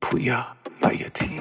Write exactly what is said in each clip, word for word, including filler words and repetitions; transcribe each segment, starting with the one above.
پویا بیاتی.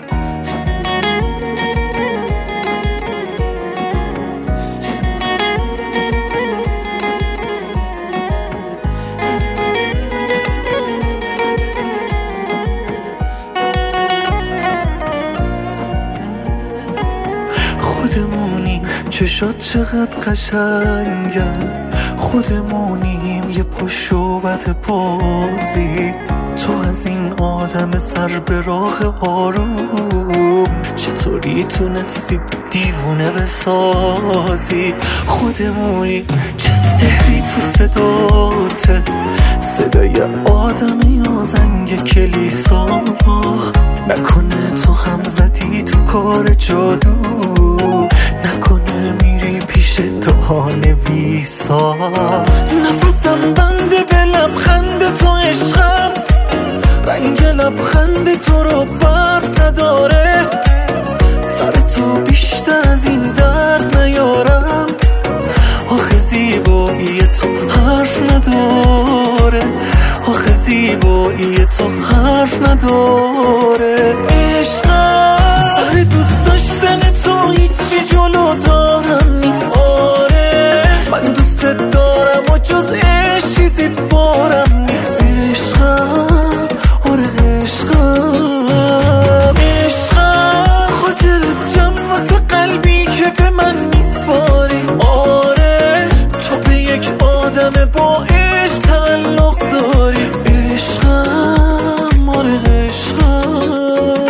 خودمونیم چشات چقدر قشنگن، خودمونیم یه پشوبت بازی. تو از این آدم سر به راه آروم چطوری تونستی دیوونه بسازی؟ خودمونی چه سحری تو صداته، صدای آدم یا زنگ کلیسا. نکنه تو هم زدی تو کار جادو، نکنه میری پیش دهانویسا. نفسم بنده به لبخند تو عشقم، رنگ لبخند تو رو برف نداره. سر تو بیشتر از این درد نیارم، آخه زیبایی تو حرف نداره، آخه زیبایی تو حرف نداره. عشقم سر دوست داشتن تو هیچی جلو دارم نیست. آره من دوست دارم و جز عشق چیزی بارم نیست. عشقم آره عشقم، عشقم خاطر جمع واسه قلبی که به من میسپاری. آره تو به یک آدم با عشق تعلق داری. عشقم آره عشقم.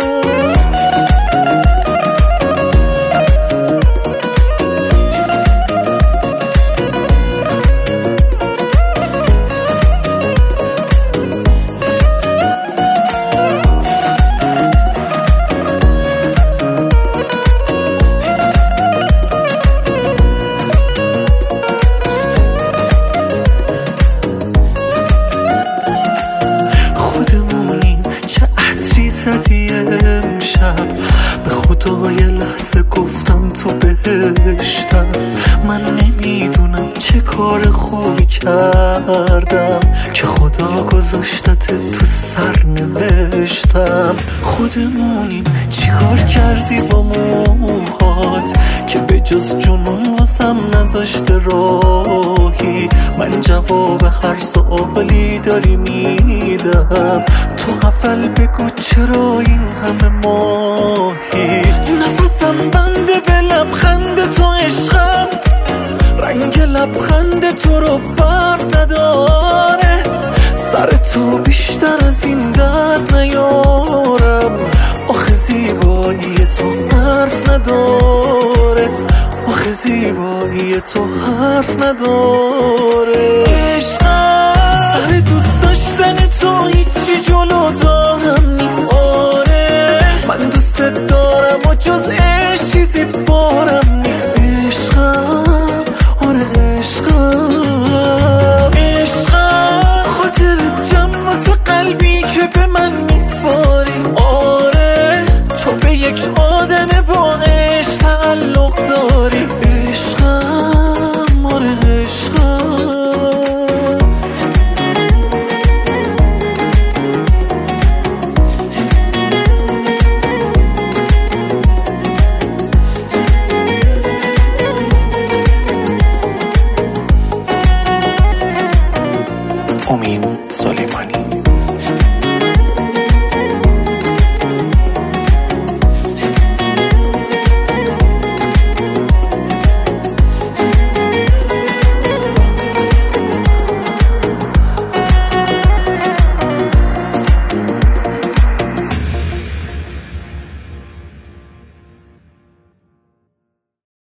زدی امشب به خدا یه لحظه گفتم تو بهشتم. من نمیدونم چه کار خوبی کردم که خدا گذاشتت تو سر نوشتم. خودمونیم چیکار کردی با موهات که به جز جنون واسم نذاشته راهی؟ من جواب هر سوالی داری میدم، تو حفل بگو چرا این همه ماهی؟ نفسم بنده به لبخند تو عشقم، رنگ لبخند تو رو برف نداره. سر تو بیشتر از این درد نیارم، آخه زیبایی تو حرف نداره، آخه زیبایی تو حرف نداره. عشقم سر دوست داشتن تو هیچی جلو دارم نیست. آره من دوست دارم و جز عشق چیزی بارم نیست. عشقم آره عشقم، عشقم خاطر جمع واسه قلبی که به من میسپاری.